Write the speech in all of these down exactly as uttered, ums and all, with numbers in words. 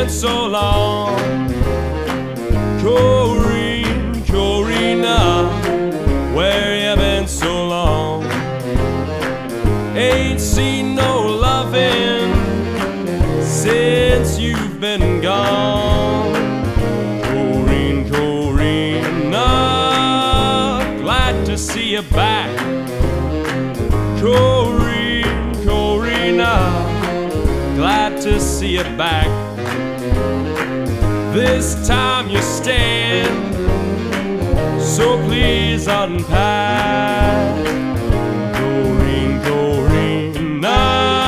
been so long? Corrine, Corina, where you been so long? Ain't seen no loving since you've been gone. Corrine, Corina, glad to see you back. Corrine, Corina, glad to see you back. This time you stand, so please unpack. Corrine, Corina,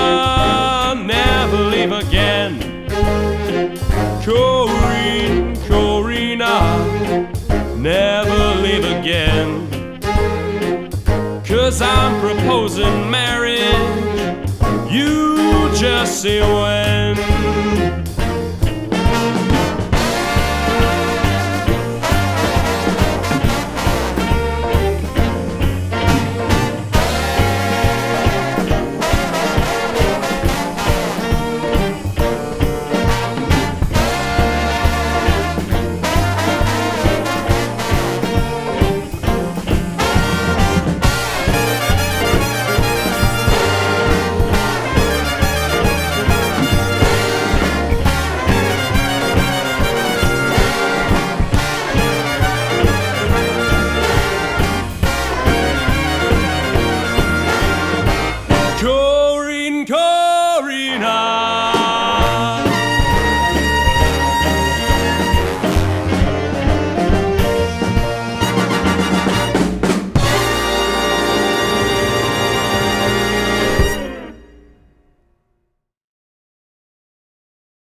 never leave again. Corrine, Corina, never leave again. 'Cause I'm proposing marriage, you just say when.